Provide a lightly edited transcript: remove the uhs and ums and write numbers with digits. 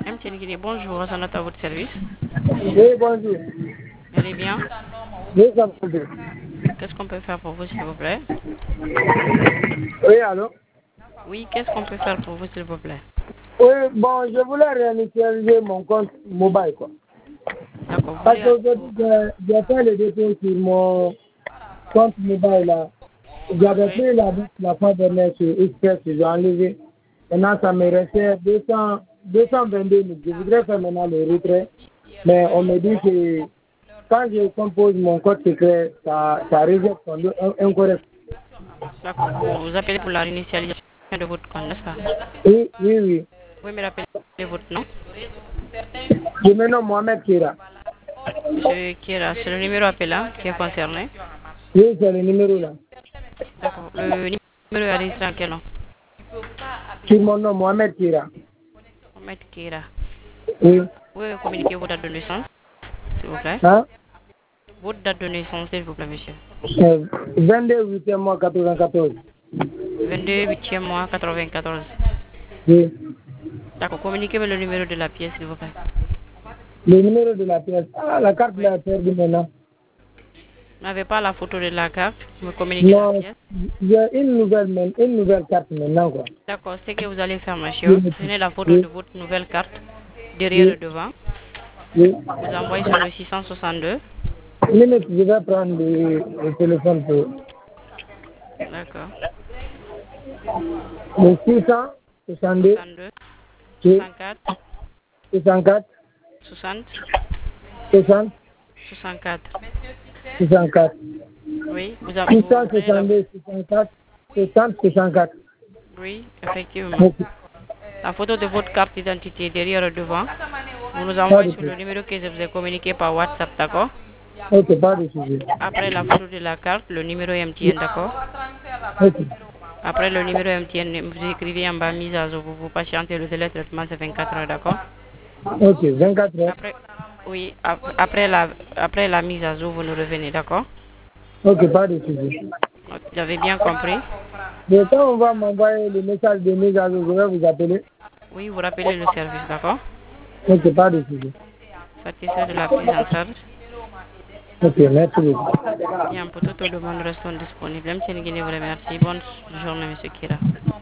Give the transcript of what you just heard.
MTN Guinée, bonjour, Hassanat à votre service. Oui, bonjour. Vous allez bien? Oui, ça va bien. Qu'est-ce qu'on peut faire pour vous, s'il vous plaît? Oui, allô? Oui, qu'est-ce qu'on peut faire pour vous, s'il vous plaît? Oui, bon, je voulais réinitialiser mon compte mobile, quoi. D'accord, vous Parce voulez... qu'aujourd'hui, j'ai fait le dépôt sur mon compte mobile, là. J'avais Oui, pris la fois dernière sur Express, j'ai enlevé. Maintenant, ça me restait 222 000. Je voudrais faire maintenant le retrait. Mais on oui. me dit que quand je compose mon code secret, ça rejette incorrect. D'accord, vous appelez pour la réinitialisation de votre compte, n'est-ce pas? Oui, oui, oui. Vous pouvez me rappeler votre nom? Je me nomme Mohamed Kira. Monsieur Kira, c'est le numéro appelant qui est concerné. Oui, c'est le numéro là. D'accord, le numéro est enregistré en quel nom? Sur mon nom, Mohamed Kira. Mohamed Kira. Oui. Vous pouvez communiquer votre date de naissance, s'il vous plaît? Hein? Votre date de naissance, s'il vous plaît, monsieur. 22 8 mois 94. 22 8e mois 94. Oui. D'accord, communiquez-moi le numéro de la pièce, s'il vous plaît. Le numéro de la pièce. Ah, la carte Oui. là est perdue maintenant. Vous n'avez pas la photo de la carte, vous me communiquez la Non, pièce. j'ai une nouvelle carte maintenant, quoi. D'accord, ce que vous allez faire, monsieur, Oui, prenez la photo de oui, votre nouvelle carte, derrière et oui. devant. Oui. Vous envoyez sur le 662. Une minute, je vais prendre le téléphone pour D'accord. le 662, 62, oui, 64, 64, 60, 60, 64. 64. Oui, vous prenez la... 662, 64, 60, 64. Oui, effectivement. Ok, La photo de votre carte d'identité derrière et devant. Vous nous pas envoyez de sur le souci. numéro que je vous ai communiqué par WhatsApp, d'accord? Ok, pas de souci. Après la photo de la carte, le numéro MTN, d'accord? Ok, Après le numéro MTN, vous écrivez en bas mise à jour, vous patientez le délai de traitement, c'est 24 heures, d'accord? ok, 24 heures. Après, oui, après la mise à jour, vous nous revenez, d'accord? Ok, pas de souci. Vous avez bien compris? Mais quand on va m'envoyer le message de mise à jour, je vais vous appeler. Oui, vous rappelez le service, d'accord? Ok, pas de souci. Satisfait de la prise en charge. Ok, merci beaucoup. Bien, pour toute demande, restons disponibles. Même si vous remercie. Bonne journée, monsieur Kira.